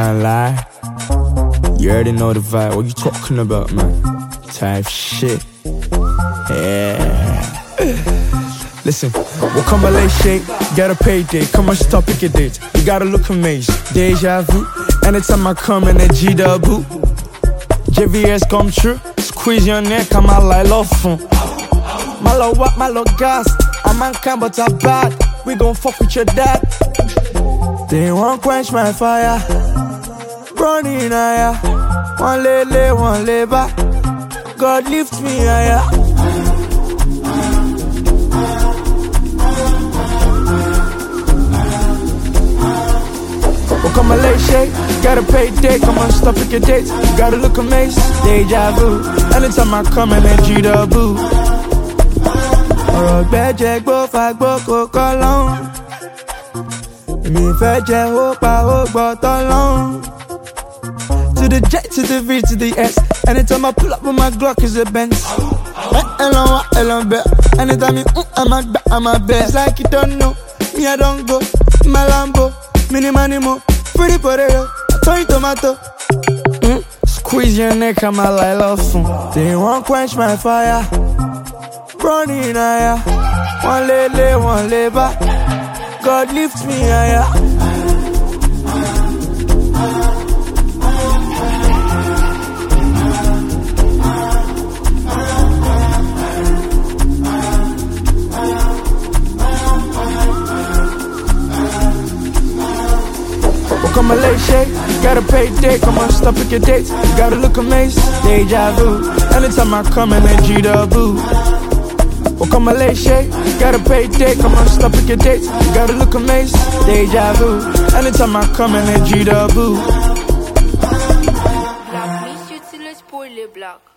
can't lie. You already know the vibe. What you talking about, man? Type shit. Yeah. Listen, we'll come a late shake, get a payday, come and stop pick a date. You gotta look amazed, deja vu. Anytime I come in a G-double, JVS come true. Squeeze your neck, I'm out like love fun. My love what, my love gas. I'm mankind but I'm bad. We gon' fuck with your dad. They won't quench my fire. Running higher. One lay, one lay back. God lift me higher. Oh, come a late shake, gotta pay day, come on, stop pick your dates. You gotta look amazed, deja vu. Anytime I come in a G-double. Ọ̀rọ̀ gbẹ́jẹ́ gbó fagbó kò kọ́ lọ́hùn. Èmi fẹ́ jẹ́ ó pa ó gbọ́ tọ́ lọ́hùn. To the J, to the V, to the S. Anytime I pull up with my Glock is a Benz. Elon bet. Anytime you I'm a bet. It's like you don't know, me I don't go. My Lambo, mini manimo, pretty potato, toy tomato. Squeeze your neck, I'm a like love fun. They won't quench my fire. Running higher. One lay, one lay back. God lift me higher. Come a late shake, gotta pay day, come on, stop pick your dates. You gotta look amazed, deja vu. Anytime I come in a G-double. Oh, come a late shake, gotta pay day, come on, stop pick your dates. You gotta look amazed, deja vu. Anytime I come in a G-double. Black, miss you till it's poorly black.